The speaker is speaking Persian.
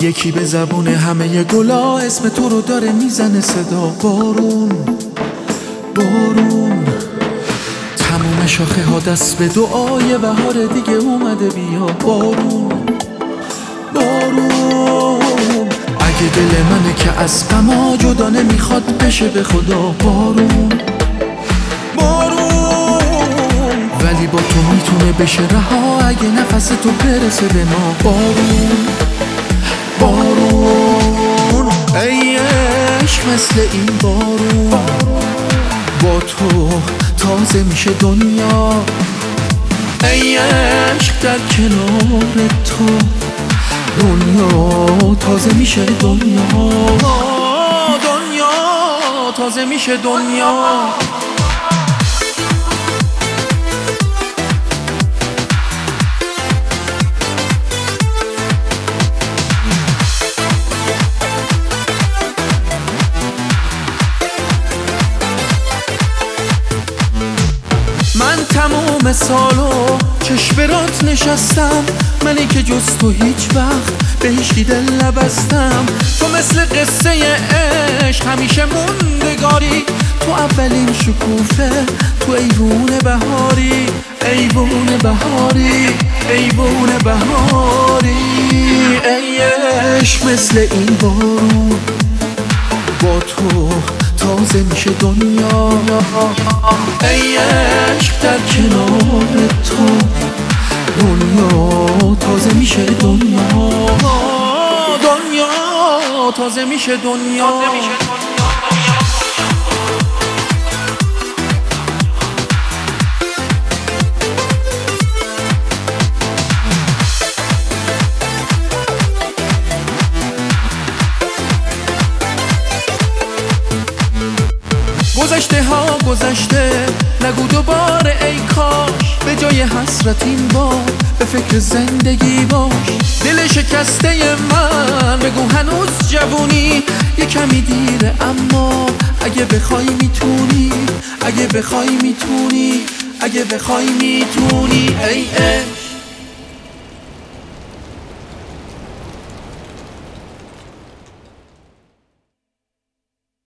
یکی به زبون همه گلا اسم تو رو داره میزنه صدا. بارون بارون تموم شاخه ها دست به دعای بهار دیگه اومده بیا. بارون بارون اگه دل منه که از غما جدا نمیخواد بشه به خدا. بارون بارون ولی با تو میتونه بشه رها اگه نفس تو برسه به ما. بارون بارون ای عشق مثل این بارون با تو تازه میشه دنیا. ای عشق در کنار تو دنیا تازه میشه دنیا. دنیا تازه میشه دنیا. من تموم سالو چشم برات نشستم، منی که جز تو هیچ وقت به هیچکی دل نبستم. تو مثل قصه عشق همیشه موندگاری، تو اولین شکوفه، تو ایوون بهاری، ایوون بهاری، ایوون بهاری. ای عشق مثل این بارون با تو تازه میشه دنیا. ای عشق در کنار تو دنیا تازه میشه دنیا. دنیا تازه میشه دنیا. گذشته ها گذشته نگو دوباره ای کاش، به جای حسرت این بار به فکر زندگی باش. دل شکسته من بگو هنوز جوونی، یه کمی دیره اما اگه بخوای میتونی، اگه بخوای میتونی، اگه بخوای میتونی. ای